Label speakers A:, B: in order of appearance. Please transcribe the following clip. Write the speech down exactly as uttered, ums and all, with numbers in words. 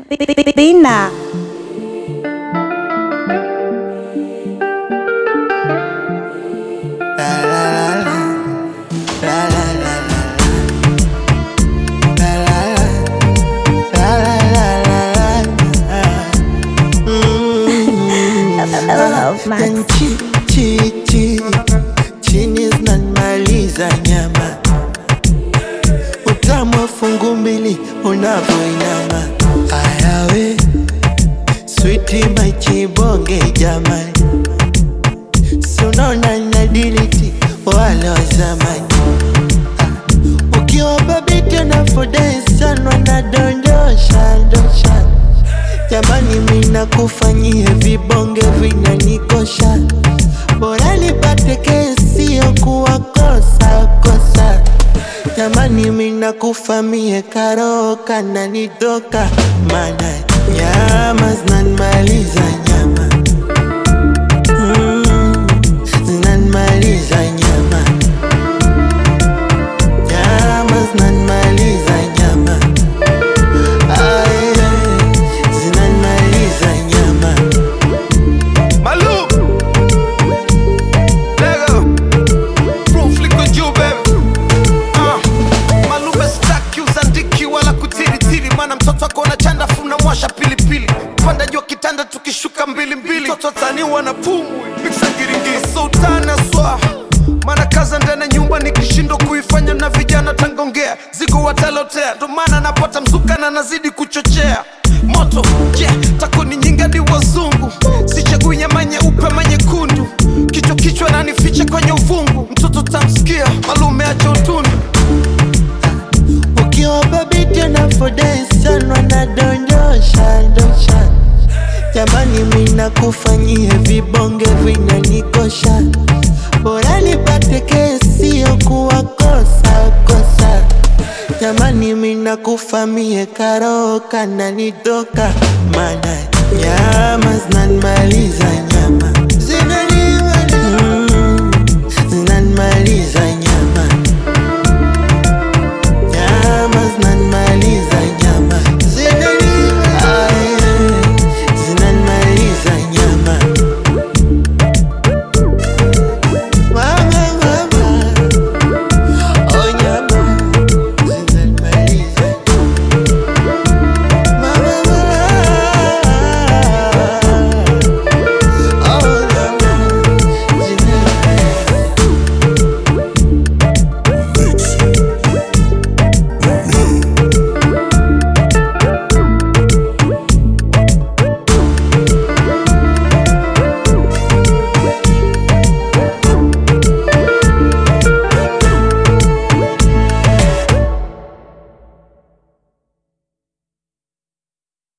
A: Bina.
B: Chi, chi, chi, chini zinanimaliza nyama, utamu wa fungu mbili unavyoinama. Ayawe sweetie my chibonge jamani, si unaona nadiliti wale wa zamani. Ukiwa baby tena fodai sana wanadondosha ndosha. Jamani mina kufanyie vibonge vinanikosha, bora nipate kesi ya kuwakosa kosa. Jamani mina kufamie karoka na nidoka, mana nyama zinanimaliza nyama, mm, zinanimaliza nyama, nyama zinanimaliza nyama. Ay,
C: mwasha pilipili panda jua kitanda tukishuka mbili mbili, toto taniwa na pumu mixa giringi sultana swa mana kaza ndana nyumba nikishindo kuifanya na vijana tangongea zigo watalotea, ndo maana napata mzuka na nazidi kuchochea moto. Yeah, takoni nyinga di wazungu, sichagui nyama nyeupe manye kundu, kichwa kichwa na nifiche kwenye uvungu, mtoto tamsikia malume acha utundu.
B: Ukiwa baby tena fodai sana wanadondosha ndosha. Jamani mina kufanyie vibonge vinanikosha, bora nipate kesi ya kuwakosa kosa. Jamani mina kufamie karoka na nidoka, mana nyama zinanimaliza nyama,